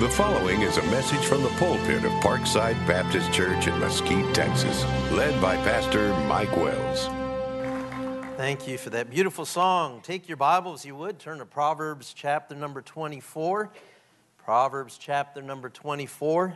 The following is a message from the pulpit of Parkside Baptist Church in Mesquite, Texas, led by Pastor Mike Wells. Thank you for that beautiful song. Take your Bible, as you would, turn to Proverbs chapter number 24. Proverbs chapter number 24.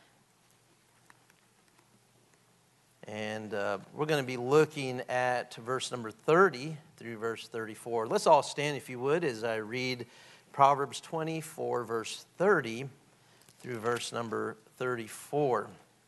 And we're going to be looking at verse number 30 through verse 34. Let's all stand, if you would, as I read Proverbs 24, verse 30 through verse number 34.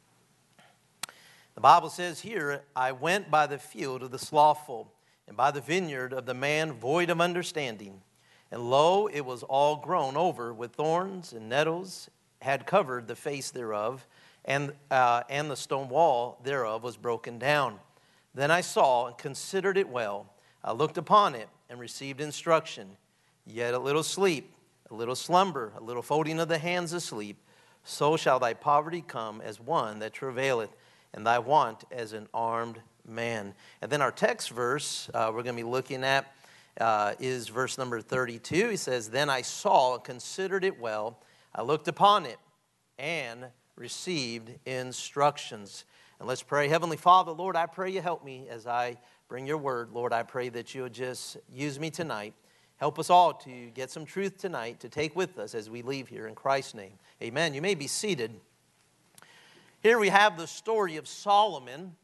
The Bible says here, I went by the field of the slothful, and by the vineyard of the man void of understanding. And lo, it was all grown over with thorns, and nettles had covered the face thereof, and the stone wall thereof was broken down. Then I saw and considered it well. I looked upon it and received instruction. Yet a little sleep, a little slumber, a little folding of the hands asleep, so shall thy poverty come as one that travaileth, and thy want as an armed man. And then our text verse we're going to be looking at is verse number 32. He says, Then I saw and considered it well. I looked upon it and received instructions. And let's pray. Heavenly Father, Lord, I pray you help me as I bring your word. Lord, I pray that you would just use me tonight. Help us all to get some truth tonight to take with us as we leave here in Christ's name. Amen. You may be seated. Here we have the story of Solomon.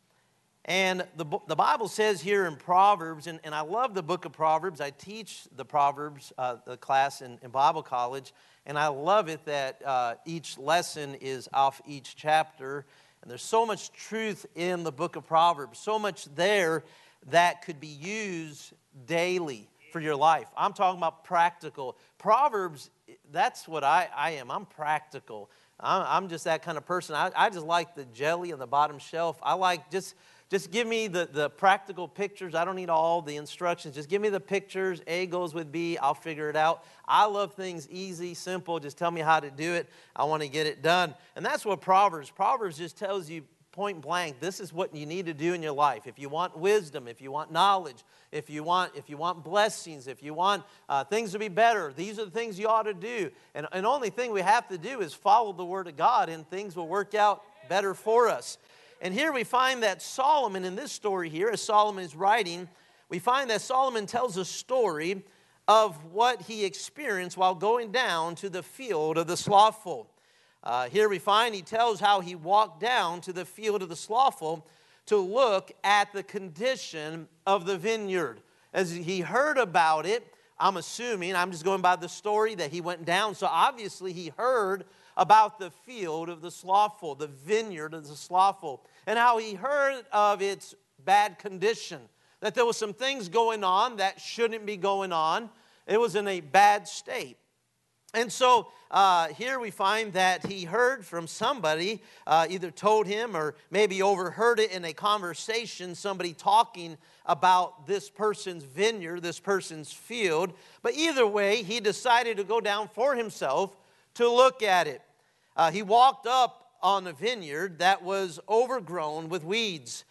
And the Bible says here in Proverbs, and I love the book of Proverbs. I teach the Proverbs, the class in Bible college. And I love it that each lesson is off each chapter. And there's so much truth in the book of Proverbs. So much there that could be used daily for your life. I'm talking about practical. Proverbs, that's what I am. I'm practical. I'm just that kind of person. I just like the jelly on the bottom shelf. I like just give me the practical pictures. I don't need all the instructions. Just give me the pictures. A goes with B. I'll figure it out. I love things easy, simple. Just tell me how to do it. I want to get it done. And that's what Proverbs just tells you point blank, this is what you need to do in your life. If you want wisdom, if you want knowledge, if you want blessings, if you want things to be better, these are the things you ought to do. And the only thing we have to do is follow the Word of God, and things will work out better for us. And here we find that Solomon, in this story here, as Solomon is writing, we find that Solomon tells a story of what he experienced while going down to the field of the slothful. Here we find he tells how he walked down to the field of the slothful to look at the condition of the vineyard. As he heard about it, I'm assuming, I'm just going by the story, that he went down. So obviously he heard about the field of the slothful, the vineyard of the slothful, and how he heard of its bad condition, that there was some things going on that shouldn't be going on. It was in a bad state. And so here we find that he heard from somebody, either told him or maybe overheard it in a conversation, somebody talking about this person's vineyard, this person's field. But either way, he decided to go down for himself to look at it. He walked up on a vineyard that was overgrown with weeds.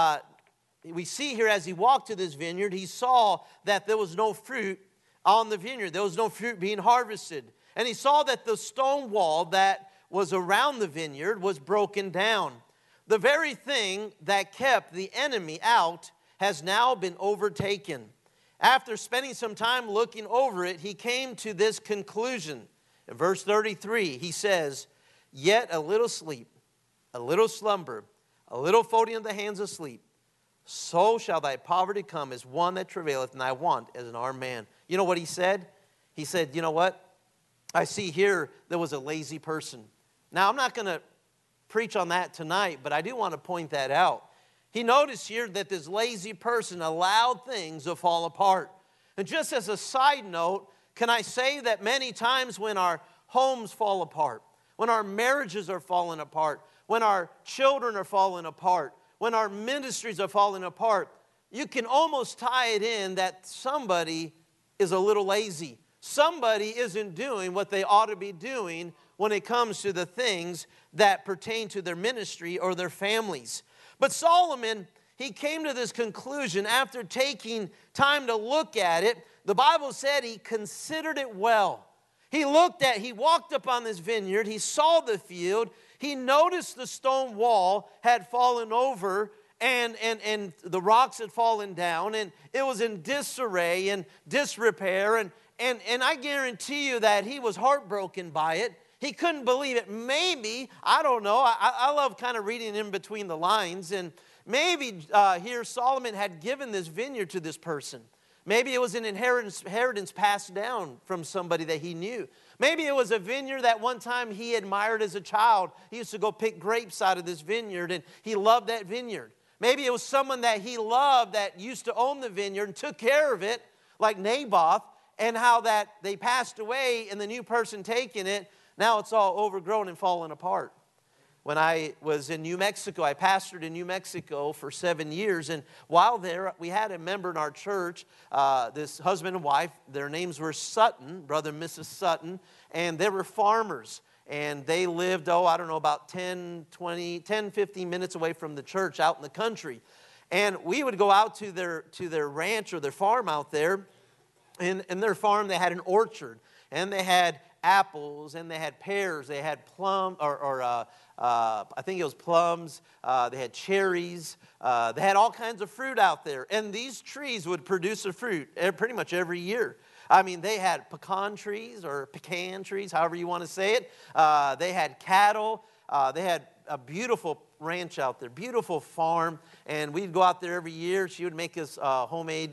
We see here as he walked to this vineyard, he saw that there was no fruit on the vineyard. There was no fruit being harvested. And he saw that the stone wall that was around the vineyard was broken down. The very thing that kept the enemy out has now been overtaken. After spending some time looking over it, he came to this conclusion. In verse 33, he says, Yet a little sleep, a little slumber, a little folding of the hands asleep, so shall thy poverty come as one that travaileth, and thy want as an armed man. You know what he said? He said, you know what? I see here there was a lazy person. Now, I'm not going to preach on that tonight, but I do want to point that out. He noticed here that this lazy person allowed things to fall apart. And just as a side note, can I say that many times when our homes fall apart, when our marriages are falling apart, when our children are falling apart, when our ministries are falling apart, you can almost tie it in that somebody is a little lazy. Somebody isn't doing what they ought to be doing when it comes to the things that pertain to their ministry or their families. But Solomon, he came to this conclusion after taking time to look at it. The Bible said he considered it well. He walked up on this vineyard, he saw the field, he noticed the stone wall had fallen over, and the rocks had fallen down, and it was in disarray and disrepair, and I guarantee you that he was heartbroken by it. He couldn't believe it. Maybe, I don't know, I love kind of reading in between the lines, and maybe here Solomon had given this vineyard to this person. Maybe it was an inheritance passed down from somebody that he knew. Maybe it was a vineyard that one time he admired as a child. He used to go pick grapes out of this vineyard, and he loved that vineyard. Maybe it was someone that he loved that used to own the vineyard and took care of it, like Naboth, and how that they passed away and the new person taking it, now it's all overgrown and fallen apart. When I was in New Mexico, I pastored in New Mexico for 7 years, and while there, we had a member in our church, this husband and wife. Their names were Sutton, brother and Mrs. Sutton, and they were farmers, and they lived, about 10, 15 minutes away from the church out in the country, and we would go out to their ranch or their farm out there. In their farm, they had an orchard, and they had apples, and they had pears, they had plum, I think it was plums, they had cherries, they had all kinds of fruit out there. And these trees would produce a fruit pretty much every year. I mean, they had pecan trees, however you want to say it. They had cattle. They had a beautiful ranch out there, beautiful farm. And we'd go out there every year. She would make us homemade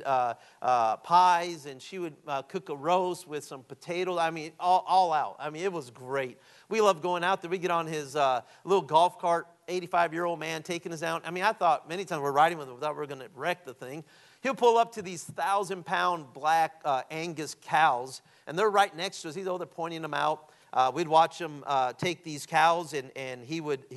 pies, and she would cook a roast with some potatoes. I mean, all out. I mean, it was great. We loved going out there. We get on his little golf cart, 85-year-old man taking us out. I mean, I thought many times we're riding with him, we thought we were going to wreck the thing. He'll pull up to these 1,000-pound black Angus cows, and they're right next to us. They're pointing them out. We'd watch him take these cows, and he would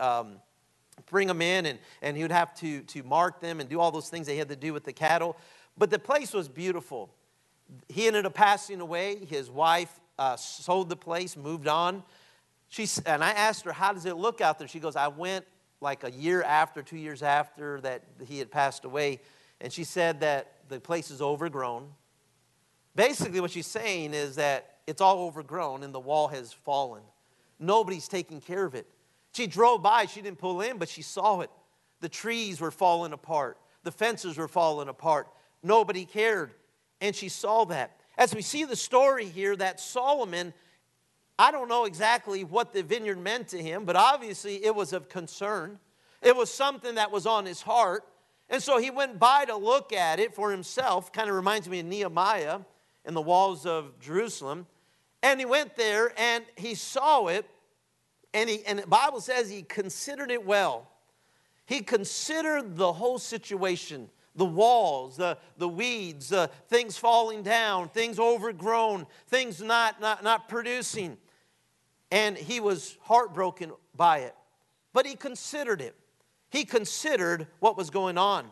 bring them in, and he would have to mark them and do all those things they had to do with the cattle. But the place was beautiful. He ended up passing away. His wife sold the place, moved on. And I asked her, how does it look out there? She goes, I went like a year after, 2 years after that he had passed away, and she said that the place is overgrown. Basically what she's saying is that it's all overgrown and the wall has fallen. Nobody's taking care of it. She drove by, she didn't pull in, but she saw it. The trees were falling apart. The fences were falling apart. Nobody cared, and she saw that. As we see the story here, that Solomon, I don't know exactly what the vineyard meant to him, but obviously it was of concern. It was something that was on his heart. And so he went by to look at it for himself. Kind of reminds me of Nehemiah in the walls of Jerusalem. And he went there and he saw it. And the Bible says he considered it well. He considered the whole situation. The walls, the weeds, things falling down, things overgrown, things not producing. And he was heartbroken by it. But he considered it. He considered what was going on.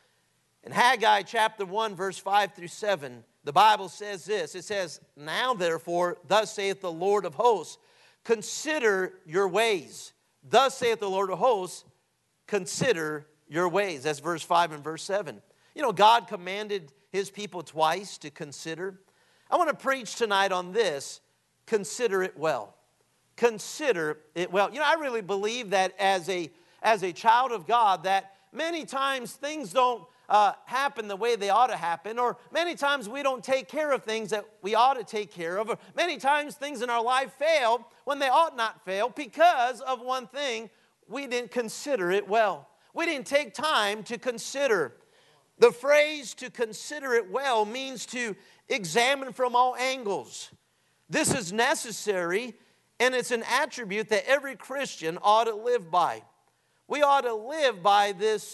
In Haggai chapter 1, verse 5 through 7, the Bible says this. It says, now therefore, thus saith the Lord of hosts, consider your ways. Thus saith the Lord of hosts, consider your ways. That's verse 5 and verse 7. You know, God commanded his people twice to consider. I want to preach tonight on this. Consider it well. Consider it well. You know, I really believe that as a child of God, that many times things don't happen the way they ought to happen, or many times we don't take care of things that we ought to take care of, or many times things in our life fail when they ought not fail because of one thing: we didn't consider it well. We didn't take time to consider. The phrase to consider it well means to examine from all angles. This is necessary, and it's an attribute that every Christian ought to live by. We ought to live by this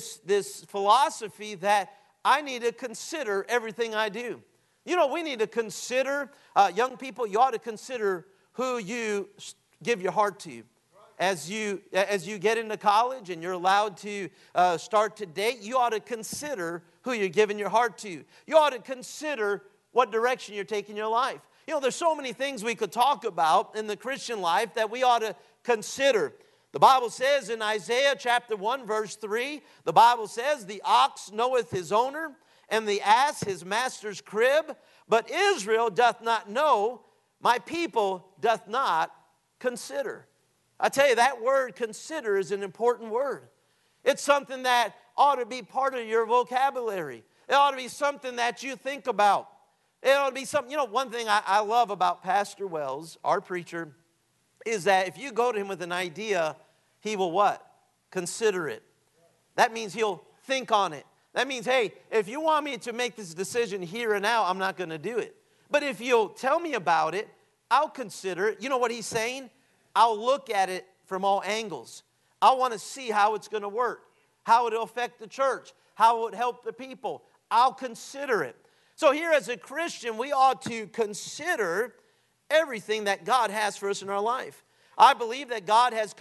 philosophy that I need to consider everything I do. You know, we need to consider, young people, you ought to consider who you give your heart to. As you get into college and you're allowed to start to date, you ought to consider who you're giving your heart to. You ought to consider what direction you're taking your life. You know, there's so many things we could talk about in the Christian life that we ought to consider. The Bible says in Isaiah chapter 1, verse 3, the Bible says, the ox knoweth his owner, and the ass his master's crib, but Israel doth not know, my people doth not consider. I tell you, that word consider is an important word. It's something that ought to be part of your vocabulary. It ought to be something that you think about. It ought to be something, one thing I love about Pastor Wells, our preacher, is that if you go to him with an idea, he will what? Consider it. That means he'll think on it. That means, hey, if you want me to make this decision here and now, I'm not going to do it. But if you'll tell me about it, I'll consider it. You know what he's saying? I'll look at it from all angles. I want to see how it's going to work, how it'll affect the church, how it would help the people. I'll consider it. So here as a Christian, we ought to consider everything that God has for us in our life. I believe that God has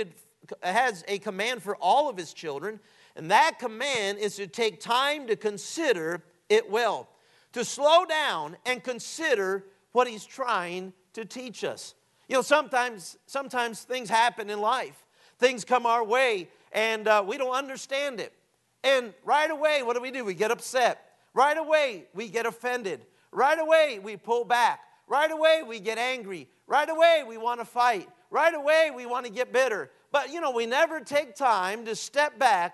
a command for all of his children, and that command is to take time to consider it well, to slow down and consider what he's trying to teach us. Sometimes things happen in life. Things come our way, and we don't understand it. And right away, what do? We get upset. Right away, we get offended. Right away, we pull back. Right away, we get angry. Right away, we want to fight. Right away, we want to get bitter. But, we never take time to step back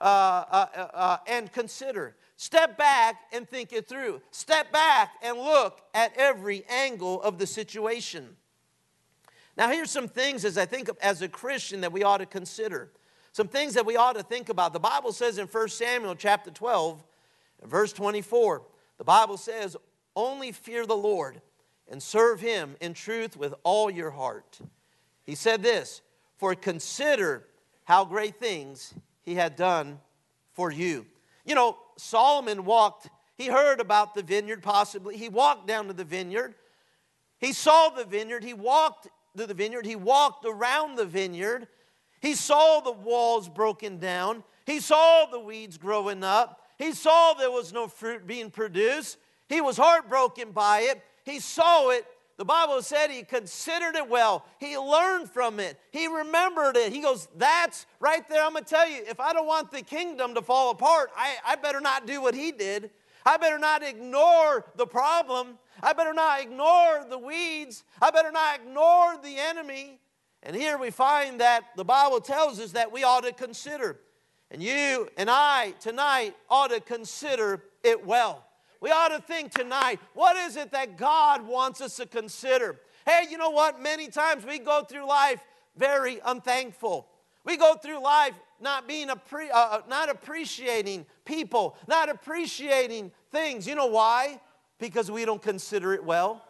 and consider. Step back and think it through. Step back and look at every angle of the situation. Now, here's some things as I think as a Christian that we ought to consider. Some things that we ought to think about. The Bible says in 1 Samuel chapter 12, verse 24, the Bible says, only fear the Lord and serve him in truth with all your heart. He said this, for consider how great things he had done for you. Solomon he heard about the vineyard possibly. He walked down to the vineyard. He saw the vineyard. He walked to the vineyard. He walked around the vineyard. He saw the walls broken down. He saw the weeds growing up. He saw there was no fruit being produced. He was heartbroken by it. He saw it. The Bible said he considered it well. He learned from it. He remembered it. He goes, that's right there. I'm going to tell you, if I don't want the kingdom to fall apart, I better not do what he did. I better not ignore the problem. I better not ignore the weeds. I better not ignore the enemy. And here we find that the Bible tells us that we ought to consider. And you and I tonight ought to consider it well. We ought to think tonight, what is it that God wants us to consider? Hey, you know what? Many times we go through life very unthankful. We go through life not appreciating people, not appreciating things. You know why? Because we don't consider it well.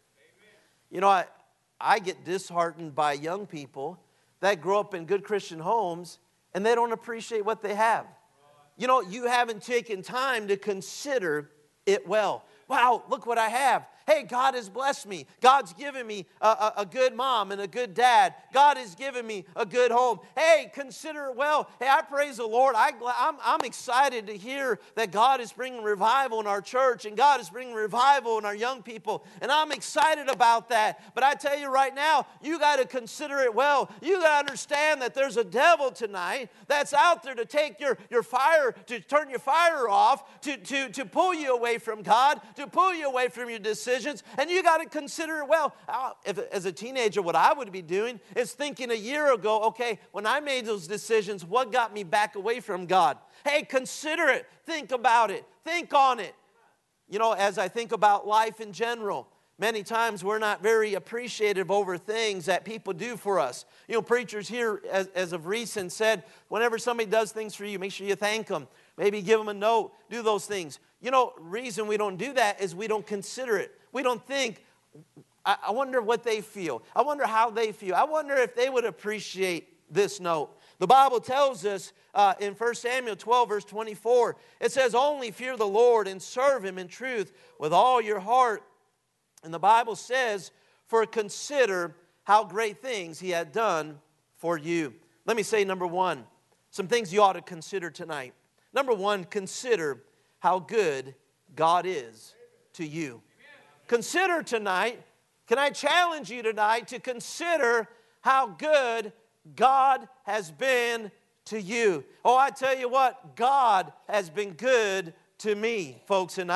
I get disheartened by young people that grow up in good Christian homes and they don't appreciate what they have. You haven't taken time to consider it well. Wow, look what I have. Hey, God has blessed me. God's given me a good mom and a good dad. God has given me a good home. Hey, consider it well. Hey, I praise the Lord. I'm excited to hear that God is bringing revival in our church and God is bringing revival in our young people. And I'm excited about that. But I tell you right now, you got to consider it well. You got to understand that there's a devil tonight that's out there to take your fire, to turn your fire off, to pull you away from God, to pull you away from your decisions. And you got to consider it well. As a teenager, what I would be doing is thinking a year ago, okay, when I made those decisions, what got me back away from God? Hey, consider it. Think about it. Think on it. As I think about life in general, many times we're not very appreciative over things that people do for us. Preachers here, as of recent, said, whenever somebody does things for you, make sure you thank them. Maybe give them a note. Do those things. Reason we don't do that is we don't consider it. We don't think, I wonder what they feel. I wonder how they feel. I wonder if they would appreciate this note. The Bible tells us in 1 Samuel 12, verse 24, it says, only fear the Lord and serve him in truth with all your heart. And the Bible says, for consider how great things he had done for you. Let me say number one, some things you ought to consider tonight. Number one, consider how good God is to you. Consider tonight, can I challenge you tonight to consider how good God has been to you. Oh, I tell you what, God has been good to me, folks, tonight.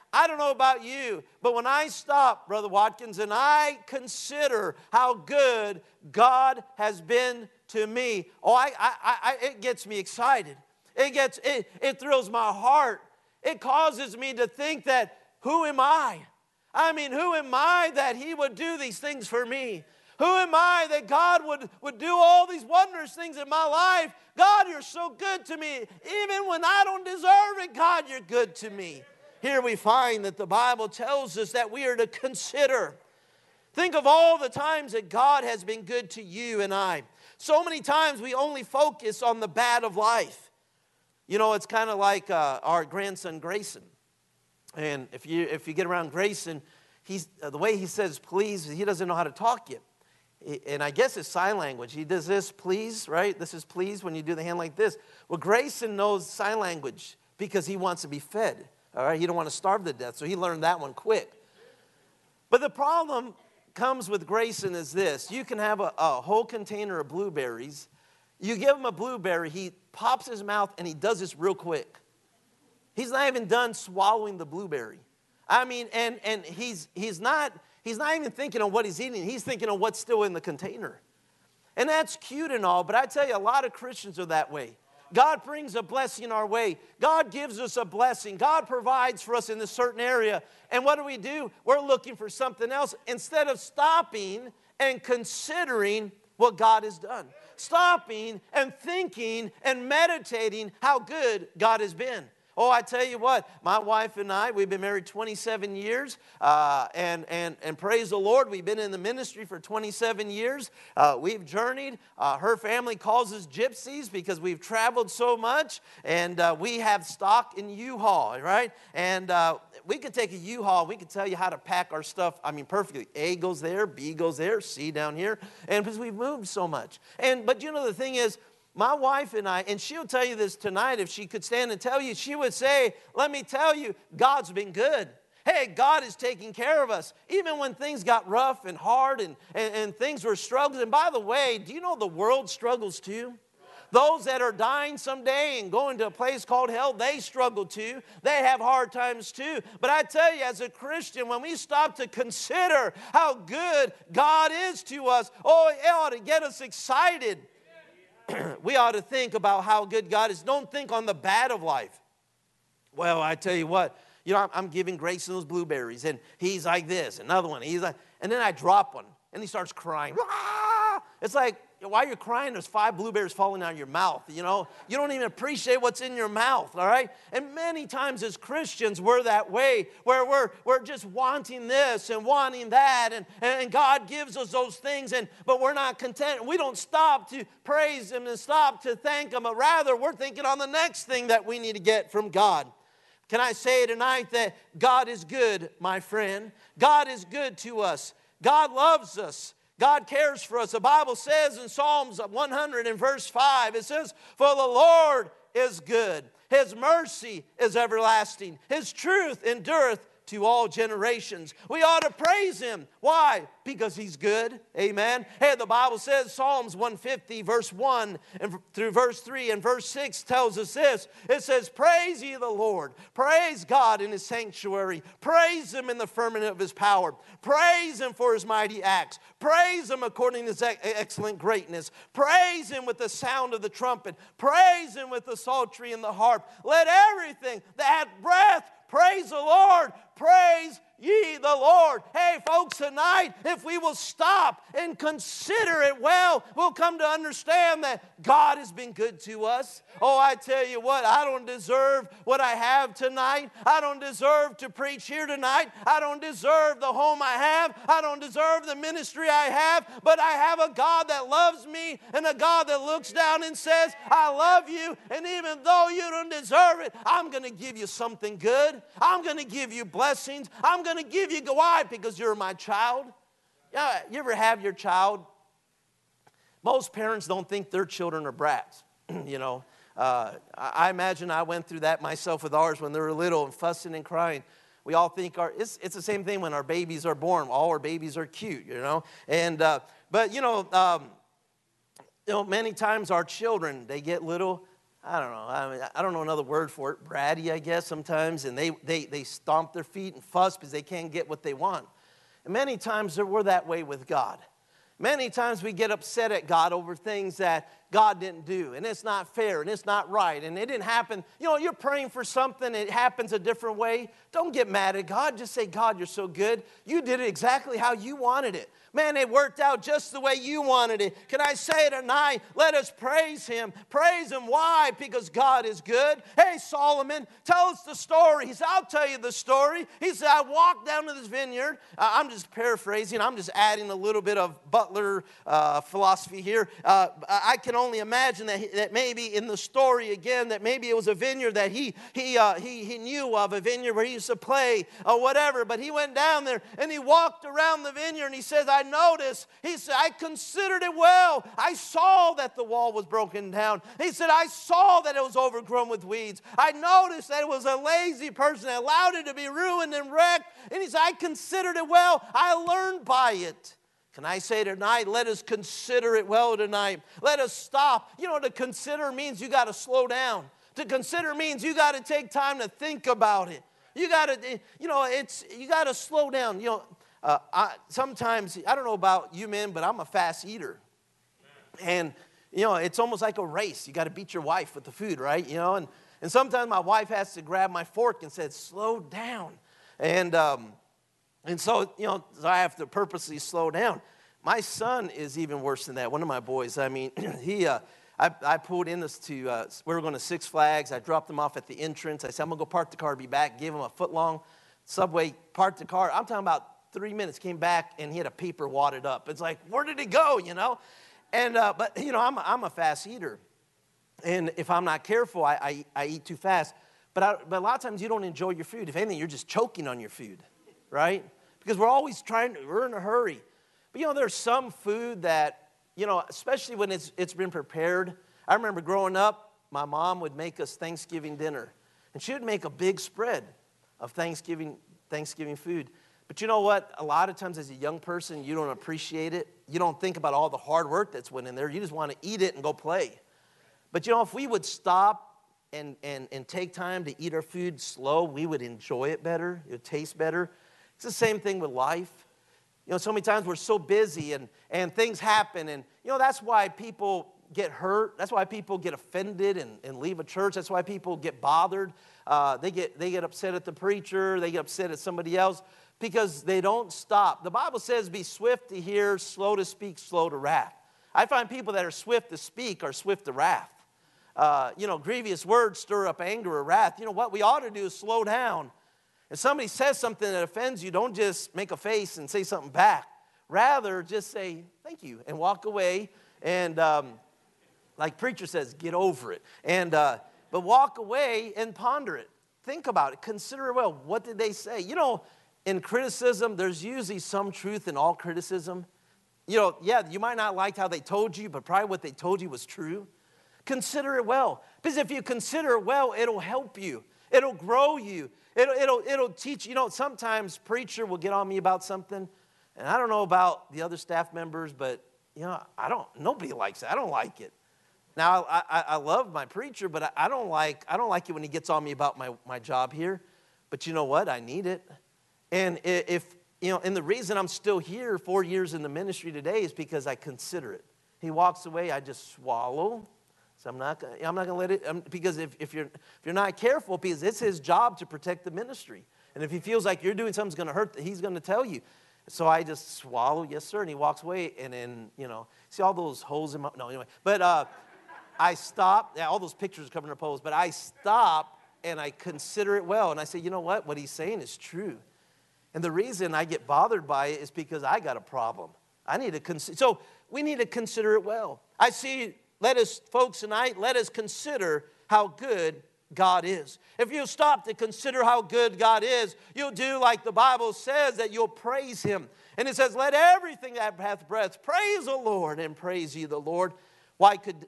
I don't know about you, but when I stop, Brother Watkins, and I consider how good God has been to me, it gets me excited. It thrills my heart. It causes me to think that, who am I? I mean, who am I that He would do these things for me? Who am I that God would do all these wondrous things in my life? God, you're so good to me. Even when I don't deserve it, God, you're good to me. Here we find that the Bible tells us that we are to consider. Think of all the times that God has been good to you and I. So many times we only focus on the bad of life. You know, it's kind of like our grandson Grayson. And if you get around Grayson, the way he says please, he doesn't know how to talk yet. And I guess it's sign language. He does this, please, right? This is please when you do the hand like this. Well, Grayson knows sign language because he wants to be fed. All right, he don't want to starve to death, so he learned that one quick. But the problem comes with Grayson is this. You can have a whole container of blueberries. You give him a blueberry, he pops his mouth, and he does this real quick. He's not even done swallowing the blueberry. I mean, and he's not even thinking on what he's eating. He's thinking on what's still in the container. And that's cute and all, but I tell you, a lot of Christians are that way. God brings a blessing our way. God gives us a blessing. God provides for us in this certain area. And what do? We're looking for something else instead of stopping and considering what God has done. Stopping and thinking and meditating how good God has been. Oh, I tell you what, my wife and I, we've been married 27 years, and praise the Lord, we've been in the ministry for 27 years. We've journeyed. Her family calls us gypsies because we've traveled so much, and we have stock in U-Haul, right? And we could take a U-Haul, we could tell you how to pack our stuff, perfectly. A goes there, B goes there, C down here, and because we've moved so much. But you know, the thing is, my wife and I, and she'll tell you this tonight, if she could stand and tell you, she would say, let me tell you, God's been good. Hey, God is taking care of us. Even when things got rough and hard and things were struggling. And by the way, do you know the world struggles too? Those that are dying someday and going to a place called hell, they struggle too. They have hard times too. But I tell you, as a Christian, when we stop to consider how good God is to us, oh, it ought to get us excited. We ought to think about how good God is. Don't think on the bad of life. Well, I tell you what, you know, I'm giving Grayson those blueberries, and he's like this, another one, he's like, and then I drop one, and he starts crying. Ah! It's like, why are you crying? There's 5 blueberries falling out of your mouth, you know. You don't even appreciate what's in your mouth, all right? And many times as Christians, we're that way, where we're just wanting this and wanting that, and God gives us those things, but we're not content. We don't stop to praise Him and stop to thank Him, but rather we're thinking on the next thing that we need to get from God. Can I say tonight that God is good, my friend? God is good to us. God loves us. God cares for us. The Bible says in Psalms 100 and verse 5, it says, for the Lord is good. His mercy is everlasting. His truth endureth to all generations. We ought to praise Him. Why? Because He's good. Amen. Hey, the Bible says, Psalms 150 verse 1 and through verse 3 and verse 6 tells us this. It says, praise ye the Lord. Praise God in His sanctuary. Praise Him in the firmament of His power. Praise Him for His mighty acts. Praise Him according to His excellent greatness. Praise Him with the sound of the trumpet. Praise Him with the psaltery and the harp. Let everything that hath breath praise the Lord. Praise ye the Lord. Hey, folks, tonight, if we will stop and consider it well, we'll come to understand that God has been good to us. Oh, I tell you what, I don't deserve what I have tonight. I don't deserve to preach here tonight. I don't deserve the home I have. I don't deserve the ministry I have. But I have a God that loves me and a God that looks down and says, I love you. And even though you don't deserve it, I'm going to give you something good. I'm going to give you blessings. I'm going to give you, why? Because you're my child. Yeah, you ever have your child? Most parents don't think their children are brats, you know. I imagine I went through that myself with ours when they were little and fussing and crying. We all think it's the same thing when our babies are born. All our babies are cute, you know. And but many times our children, they get little. I don't know. I mean, I don't know another word for it. Bratty, I guess, sometimes. And they stomp their feet and fuss because they can't get what they want. And many times we're that way with God. Many times we get upset at God over things that God didn't do, and it's not fair, and it's not right, and it didn't happen. You know, you're praying for something, it happens a different way. Don't get mad at God. Just say, God, you're so good. You did it exactly how you wanted it. Man, it worked out just the way you wanted it. Can I say tonight, let us praise Him. Praise Him. Why? Because God is good. Hey, Solomon, tell us the story. He said, I'll tell you the story. He said, I walked down to this vineyard. I'm just paraphrasing. I'm just adding a little bit of Butler philosophy here. I can only imagine that maybe in the story again, that maybe it was a vineyard that he knew of, a vineyard where he used to play or whatever. But he went down there and he walked around the vineyard and he says, I noticed. He said, I considered it well. I saw that the wall was broken down. He said, I saw that it was overgrown with weeds. I noticed that it was a lazy person that allowed it to be ruined and wrecked. And he said, I considered it well. I learned by it. Can I say tonight, let us consider it well tonight. Let us stop. You know, to consider means you got to slow down. To consider means you got to take time to think about it. You got to, you got to slow down. You know, sometimes, I don't know about you men, but I'm a fast eater. And, you know, it's almost like a race. You got to beat your wife with the food, right? You know, and sometimes my wife has to grab my fork and say, slow down. And so, you know, so I have to purposely slow down. My son is even worse than that. One of my boys, I mean, I pulled in this we were going to Six Flags. I dropped him off at the entrance. I said, I'm going to go park the car, be back. Gave him a foot-long Subway, parked the car. I'm talking about 3 minutes, came back, and he had a paper wadded up. It's like, where did it go, you know? And, but, you know, I'm a fast eater. And if I'm not careful, I eat too fast. But a lot of times you don't enjoy your food. If anything, you're just choking on your food, right? Because we're always we're in a hurry. But, you know, there's some food that, you know, especially when it's been prepared. I remember growing up, my mom would make us Thanksgiving dinner. And she would make a big spread of Thanksgiving food. But you know what? A lot of times as a young person, you don't appreciate it. You don't think about all the hard work that's went in there. You just want to eat it and go play. But, you know, if we would stop and take time to eat our food slow, we would enjoy it better. It would taste better. It's the same thing with life. You know, so many times we're so busy and things happen. And, you know, that's why people get hurt. That's why people get offended and leave a church. That's why people get bothered. They get upset at the preacher. They get upset at somebody else because they don't stop. The Bible says be swift to hear, slow to speak, slow to wrath. I find people that are swift to speak are swift to wrath. You know, grievous words stir up anger or wrath. You know, what we ought to do is slow down. If somebody says something that offends you, don't just make a face and say something back. Rather, just say, thank you, and walk away. And like preacher says, get over it. And but walk away and ponder it. Think about it. Consider it well. What did they say? You know, in criticism, there's usually some truth in all criticism. You know, yeah, you might not like how they told you, but probably what they told you was true. Consider it well. Because if you consider it well, it'll help you. It'll grow you. It'll teach. You know, sometimes preacher will get on me about something, and I don't know about the other staff members, but, you know, nobody likes it. I don't like it. Now, I love my preacher, but I don't like it when he gets on me about my job here. But you know what? I need it. And if, you know, and the reason I'm still here 4 years in the ministry today is because I consider it. He walks away, I just swallow. So I'm not going to let it, because if you're not careful, because it's his job to protect the ministry. And if he feels like you're doing something's going to hurt, he's going to tell you. So I just swallow, yes, sir, and he walks away, and then, you know, see all those holes in my, no, anyway. But I stop, yeah, all those pictures covering the post, but I stop, and I consider it well, and I say, you know what he's saying is true. And the reason I get bothered by it is because I got a problem. I need to consider, so we need to consider it well. I see, folks tonight, let us consider how good God is. If you stop to consider how good God is, you'll do like the Bible says, that you'll praise him. And it says, let everything that hath breath praise the Lord, and praise ye the Lord. Why could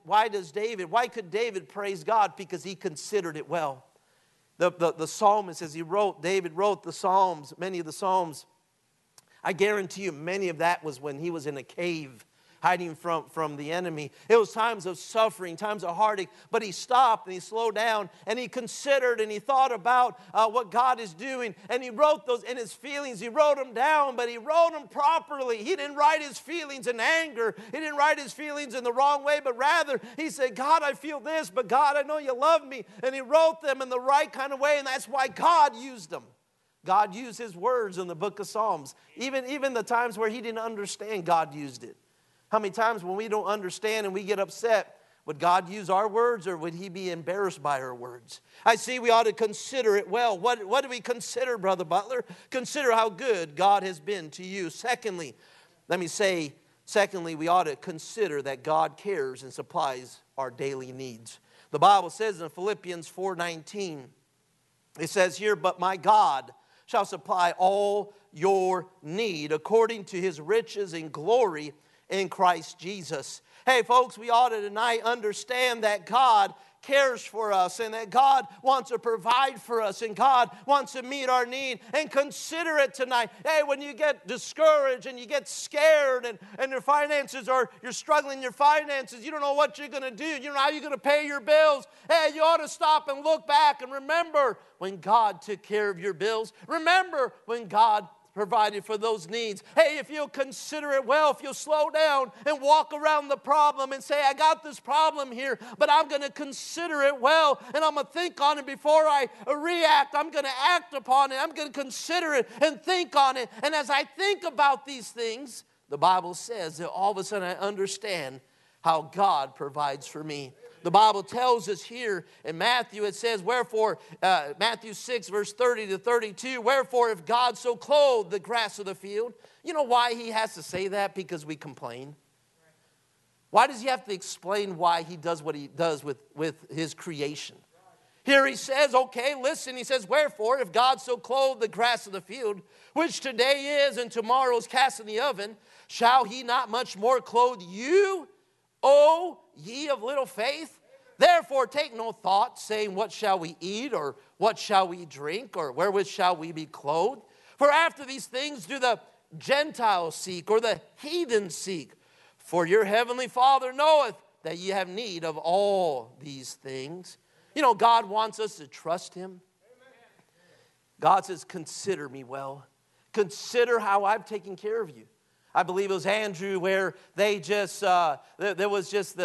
David praise God? Because he considered it well. The psalmist, as David wrote the Psalms, many of the Psalms, I guarantee you many of that was when he was in a cave hiding from the enemy. It was times of suffering, times of heartache, but he stopped and he slowed down and he considered and he thought about what God is doing, and he wrote those in his feelings. He wrote them down, but he wrote them properly. He didn't write his feelings in anger. He didn't write his feelings in the wrong way, but rather he said, God, I feel this, but God, I know you love me. And he wrote them in the right kind of way, and that's why God used them. God used his words in the book of Psalms. Even the times where he didn't understand, God used it. How many times when we don't understand and we get upset, would God use our words, or would he be embarrassed by our words? I see we ought to consider it well. What do we consider, Brother Butler? Consider how good God has been to you. Secondly, we ought to consider that God cares and supplies our daily needs. The Bible says in Philippians 4:19, it says here, but my God shall supply all your need according to his riches and glory in Christ Jesus. Hey, folks, we ought to tonight understand that God cares for us and that God wants to provide for us and God wants to meet our need. And consider it tonight. Hey, when you get discouraged and you get scared and your finances are, you're struggling in your finances, you don't know what you're going to do, you don't know how you're going to pay your bills. Hey, you ought to stop and look back and remember when God took care of your bills. Remember when God provided for those needs. Hey, if you'll consider it well, if you'll slow down and walk around the problem and say, I got this problem here, but I'm going to consider it well, and I'm going to think on it before I react. I'm going to act upon it. I'm going to consider it and think on it. And as I think about these things, the Bible says that all of a sudden I understand how God provides for me. The Bible tells us here in Matthew, it says, wherefore, Matthew 6, verse 30 to 32, wherefore if God so clothed the grass of the field, you know why he has to say that? Because we complain. Why does he have to explain why he does what he does with his creation? Here he says, okay, listen, he says, wherefore if God so clothed the grass of the field, which today is and tomorrow is cast in the oven, shall he not much more clothe you, O ye of little faith? Therefore take no thought, saying, what shall we eat, or what shall we drink, or wherewith shall we be clothed? For after these things do the Gentiles seek, or the heathen seek. For your heavenly Father knoweth that ye have need of all these things. You know, God wants us to trust him. God says, consider me well. Consider how I've taken care of you. I believe it was Andrew where they just, there was just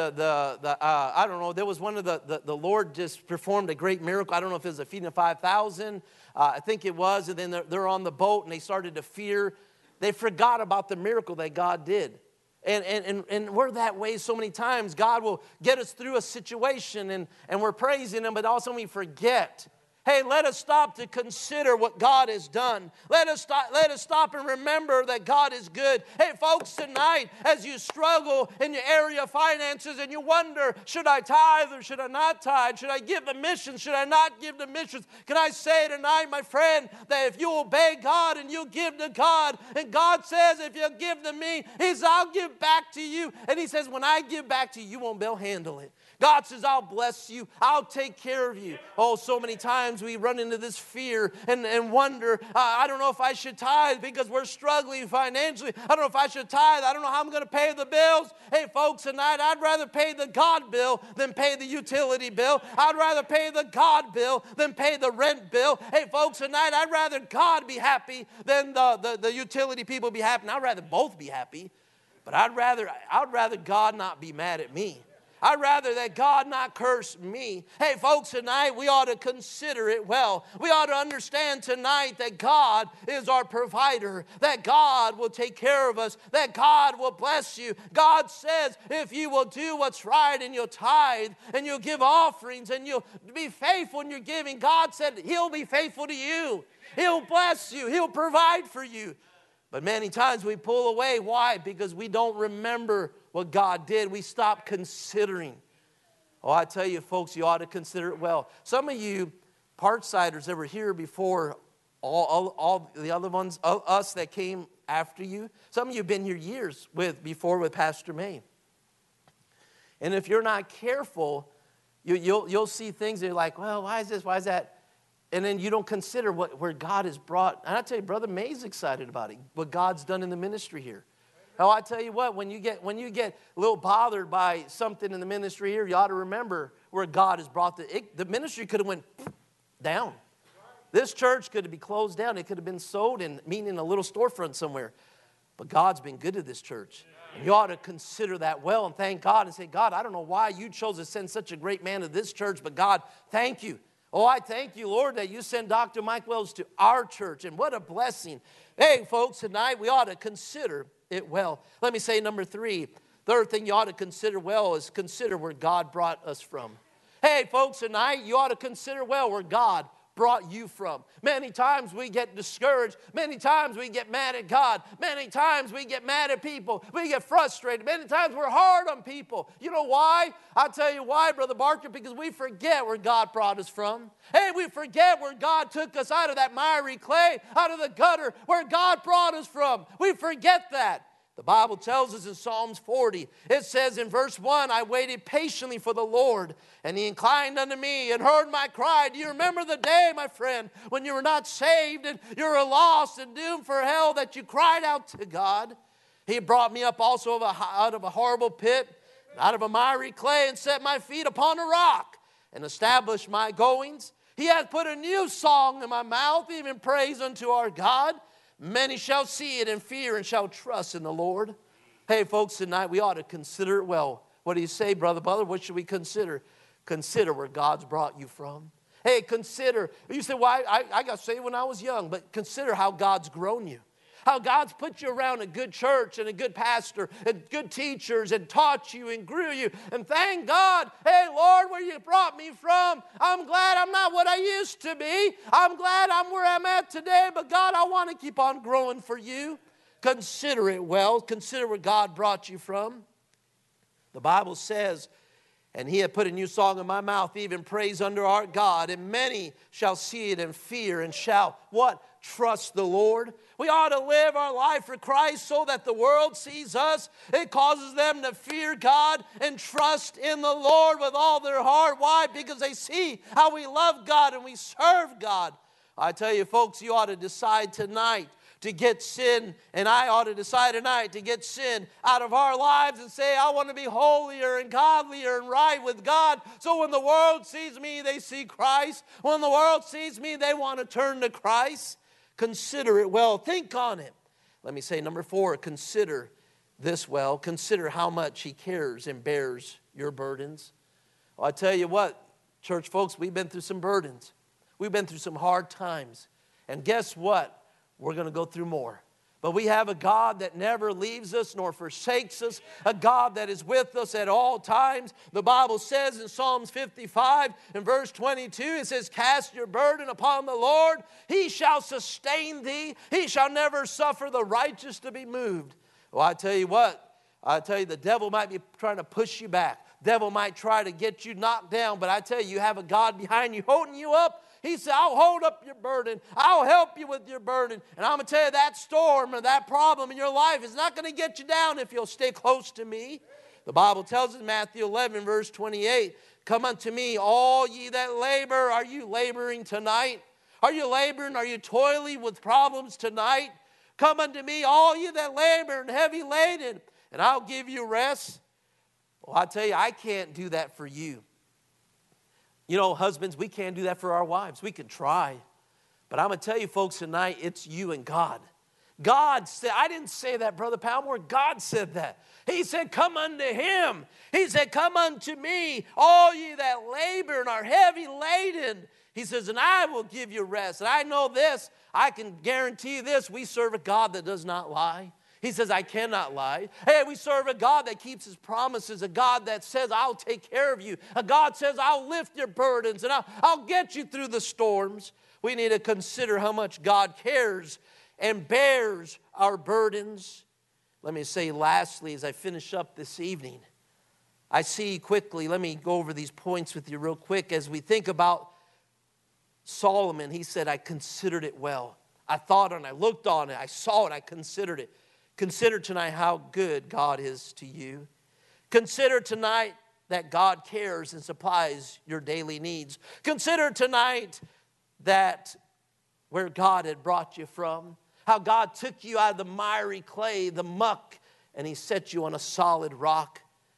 I don't know, there was one of the Lord just performed a great miracle. I don't know if it was a feeding of 5,000. I think it was. And then they're on the boat and they started to fear. They forgot about the miracle that God did. And we're that way so many times. God will get us through a situation and we're praising him, but also we forget. Hey, let us stop to consider what God has done. Let us stop and remember that God is good. Hey, folks, tonight, as you struggle in your area of finances and you wonder, should I tithe or should I not tithe? Should I give the missions? Should I not give the missions? Can I say tonight, my friend, that if you obey God and you give to God, and God says, if you give to me, he says, I'll give back to you. And he says, when I give back to you, you won't be able to handle it. God says, I'll bless you. I'll take care of you. Oh, so many times we run into this fear and wonder, I don't know if I should tithe because we're struggling financially. I don't know if I should tithe. I don't know how I'm going to pay the bills. Hey, folks, tonight I'd rather pay the God bill than pay the utility bill. I'd rather pay the God bill than pay the rent bill. Hey, folks, tonight I'd rather God be happy than the utility people be happy. And I'd rather both be happy, but I'd rather God not be mad at me. I'd rather that God not curse me. Hey, folks, tonight we ought to consider it well. We ought to understand tonight that God is our provider, that God will take care of us, that God will bless you. God says if you will do what's right and you'll tithe and you'll give offerings and you'll be faithful in your giving, God said he'll be faithful to you. He'll bless you. He'll provide for you. But many times we pull away. Why? Because we don't remember what God did. We stop considering. Oh, I tell you, folks, you ought to consider it well. Some of you Parksiders that were here before all the other ones, us that came after you, some of you have been here years before with Pastor May. And if you're not careful, you'll see things that you're like, well, why is this? Why is that? And then you don't consider where God has brought. And I tell you, Brother May's excited about it, what God's done in the ministry here. Oh, I tell you what, when you get a little bothered by something in the ministry here, you ought to remember where God has brought the ministry could have went down. This church could have been closed down. It could have been sold and meeting in a little storefront somewhere. But God's been good to this church. And you ought to consider that well and thank God and say, God, I don't know why you chose to send such a great man to this church, but God, thank you. Oh, I thank you, Lord, that you send Dr. Mike Wells to our church. And what a blessing. Hey, folks, tonight we ought to consider it well. Let me say number 3. Third thing you ought to consider well is consider where God brought us from. Hey, folks, tonight you ought to consider well where God brought you from. Many times we get discouraged. Many times we get mad at God. Many times we get mad at people. We get frustrated. Many times we're hard on people. You know why? I'll tell you why, Brother Barker, because we forget where God brought us from. Hey, we forget where God took us out of that miry clay, out of the gutter, where God brought us from. We forget that. The Bible tells us in Psalms 40, it says in verse 1, I waited patiently for the Lord, and he inclined unto me and heard my cry. Do you remember the day, my friend, when you were not saved and you were lost and doomed for hell, that you cried out to God? He brought me up also out of a horrible pit, out of a miry clay, and set my feet upon a rock, and established my goings. He hath put a new song in my mouth, even praise unto our God. Many shall see it and fear and shall trust in the Lord. Hey, folks, tonight we ought to consider it well. What do you say, Brother Butler? What should we consider? Consider where God's brought you from. Hey, consider. You say, well, I got saved when I was young, but consider how God's grown you. How God's put you around a good church and a good pastor and good teachers and taught you and grew you. And thank God, hey, Lord, where you brought me from, I'm glad I'm not what I used to be. I'm glad I'm where I'm at today, but God, I want to keep on growing for you. Consider it well. Consider where God brought you from. The Bible says, and he hath put a new song in my mouth, even praise unto our God. And many shall see it and fear and shall, what? Trust the Lord. We ought to live our life for Christ so that the world sees us. It causes them to fear God and trust in the Lord with all their heart. Why? Because they see how we love God and we serve God. I tell you, folks, you ought to decide tonight to get sin, and I ought to decide tonight to get sin out of our lives and say, I want to be holier and godlier and right with God. So when the world sees me, they see Christ. When the world sees me, they want to turn to Christ. Consider it well. Think on it. Let me say number 4, consider this well. Consider how much he cares and bears your burdens. Well, I tell you what, church folks, we've been through some burdens. We've been through some hard times. And guess what? We're going to go through more. But we have a God that never leaves us nor forsakes us, a God that is with us at all times. The Bible says in Psalms 55 and verse 22, it says, cast your burden upon the Lord. He shall sustain thee. He shall never suffer the righteous to be moved. Well, I tell you what, I tell you the devil might be trying to push you back. Devil might try to get you knocked down, but I tell you, you have a God behind you holding you up. He said, I'll hold up your burden. I'll help you with your burden. And I'm going to tell you, that storm or that problem in your life is not going to get you down if you'll stay close to me. The Bible tells us in Matthew 11, verse 28, come unto me, all ye that labor. Are you laboring tonight? Are you laboring? Are you toiling with problems tonight? Come unto me, all ye that labor and heavy laden, and I'll give you rest. Well, I tell you, I can't do that for you. You know, husbands, we can't do that for our wives. We can try. But I'm going to tell you, folks, tonight, it's you and God. God said, I didn't say that, Brother Palmore. God said that. He said, come unto him. He said, come unto me, all ye that labor and are heavy laden. He says, and I will give you rest. And I know this, I can guarantee this, we serve a God that does not lie. He says, I cannot lie. Hey, we serve a God that keeps his promises, a God that says, I'll take care of you. A God says, I'll lift your burdens and I'll get you through the storms. We need to consider how much God cares and bears our burdens. Let me say lastly, as I finish up this evening, I see quickly, let me go over these points with you real quick. As we think about Solomon, he said, I considered it well. I thought on it, I looked on it, I saw it, I considered it. Consider tonight how good God is to you. Consider tonight that God cares and supplies your daily needs. Consider tonight that where God had brought you from, how God took you out of the miry clay, the muck, and he set you on a solid rock.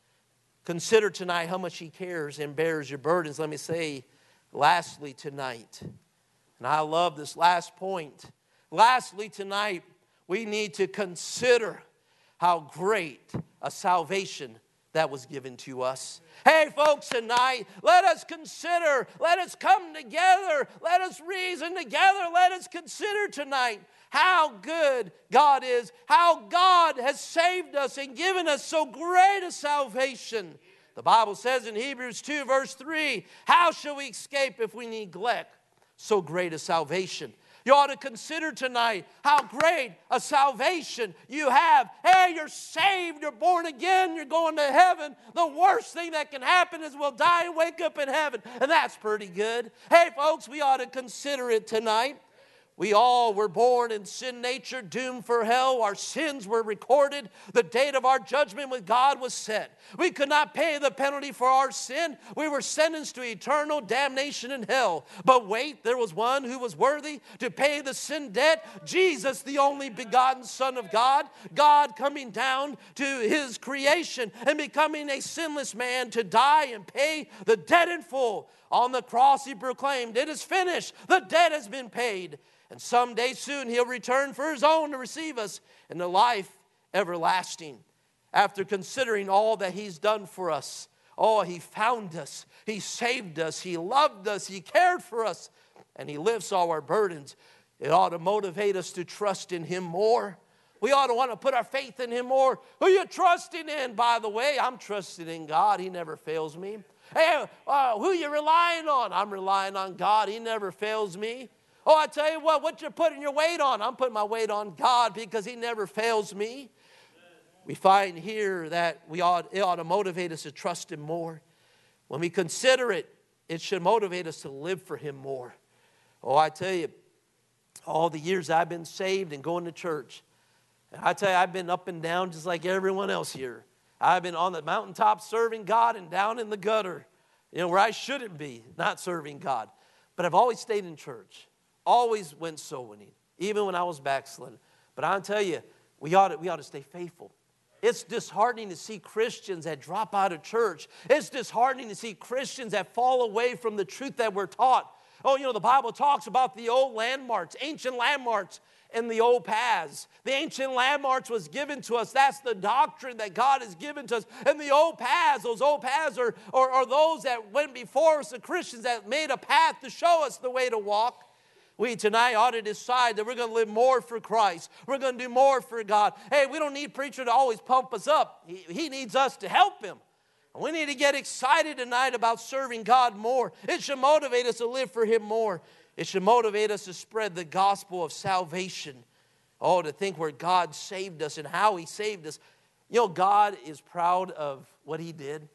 Consider tonight how much he cares and bears your burdens. Let me say, lastly tonight, and I love this last point. Lastly tonight, we need to consider how great a salvation that was given to us. Hey, folks, tonight, let us consider, let us come together, let us reason together, let us consider tonight how good God is, how God has saved us and given us so great a salvation. The Bible says in Hebrews 2, verse 3, how shall we escape if we neglect so great a salvation? You ought to consider tonight how great a salvation you have. Hey, you're saved, you're born again, you're going to heaven. The worst thing that can happen is we'll die and wake up in heaven, and that's pretty good. Hey, folks, we ought to consider it tonight. We all were born in sin nature, doomed for hell. Our sins were recorded. The date of our judgment with God was set. We could not pay the penalty for our sin. We were sentenced to eternal damnation in hell. But wait, there was one who was worthy to pay the sin debt. Jesus, the only begotten Son of God. God coming down to his creation and becoming a sinless man to die and pay the debt in full. On the cross he proclaimed, it is finished. The debt has been paid. And someday soon he'll return for his own to receive us in the life everlasting. After considering all that he's done for us, oh, he found us, he saved us, he loved us, he cared for us, and he lifts all our burdens. It ought to motivate us to trust in him more. We ought to want to put our faith in him more. Who are you trusting in, by the way? I'm trusting in God. He never fails me. Hey, who are you relying on? I'm relying on God. He never fails me. Oh, I tell you what you're putting your weight on? I'm putting my weight on God because he never fails me. We find here that it ought to motivate us to trust him more. When we consider it, it should motivate us to live for him more. Oh, I tell you, all the years I've been saved and going to church, I tell you, I've been up and down just like everyone else here. I've been on the mountaintop serving God and down in the gutter, where I shouldn't be, not serving God. But I've always stayed in church. Always went soul winning, even when I was backsliding. But I'll tell you, we ought to stay faithful. It's disheartening to see Christians that drop out of church. It's disheartening to see Christians that fall away from the truth that we're taught. Oh, the Bible talks about the old landmarks, ancient landmarks, and the old paths. The ancient landmarks was given to us. That's the doctrine that God has given to us. And the old paths, those old paths are those that went before us, the Christians that made a path to show us the way to walk. We tonight ought to decide that we're going to live more for Christ. We're going to do more for God. Hey, we don't need preacher to always pump us up. He needs us to help him. We need to get excited tonight about serving God more. It should motivate us to live for him more. It should motivate us to spread the gospel of salvation. Oh, to think where God saved us and how he saved us. God is proud of what he did.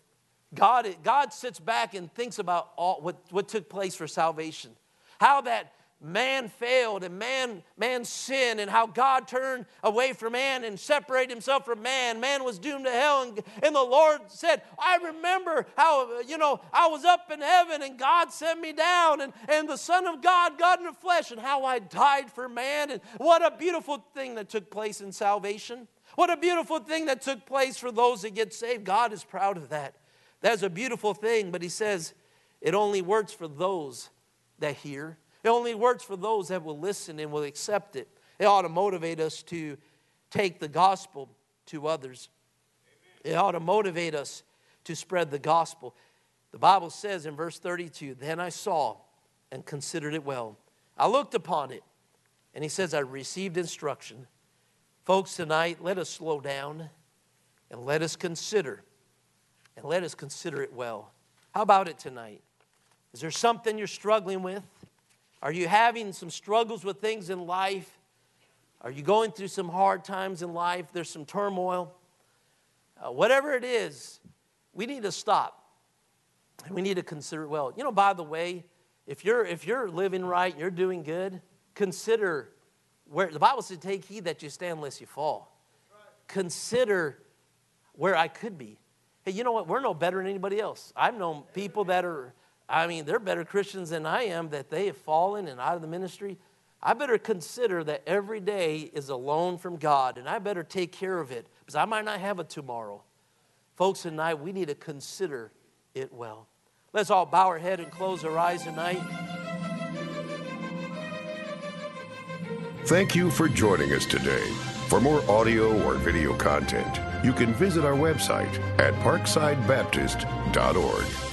God sits back and thinks about all what took place for salvation. How that man failed and man sinned, and how God turned away from man and separated himself from man. Man was doomed to hell, and the Lord said, I remember how, I was up in heaven and God sent me down, and the Son of God got in the flesh, and how I died for man. And what a beautiful thing that took place in salvation. What a beautiful thing that took place for those that get saved. God is proud of that. That's a beautiful thing, but he says it only works for those that hear. It only works for those that will listen and will accept it. It ought to motivate us to take the gospel to others. Amen. It ought to motivate us to spread the gospel. The Bible says in verse 32, then I saw and considered it well. I looked upon it, and he says, I received instruction. Folks, tonight, let us slow down and let us consider. And let us consider it well. How about it tonight? Is there something you're struggling with? Are you having some struggles with things in life? Are you going through some hard times in life? There's some turmoil. Whatever it is, we need to stop. And we need to consider it well. By the way, if you're living right, you're doing good, consider where, the Bible says, take heed that you stand lest you fall. Consider where I could be. Hey, you know what? We're no better than anybody else. I've known people that they're better Christians than I am, that they have fallen and out of the ministry. I better consider that every day is a loan from God, and I better take care of it because I might not have a tomorrow. Folks, tonight we need to consider it well. Let's all bow our head and close our eyes tonight. Thank you for joining us today. For more audio or video content, you can visit our website at parksidebaptist.org.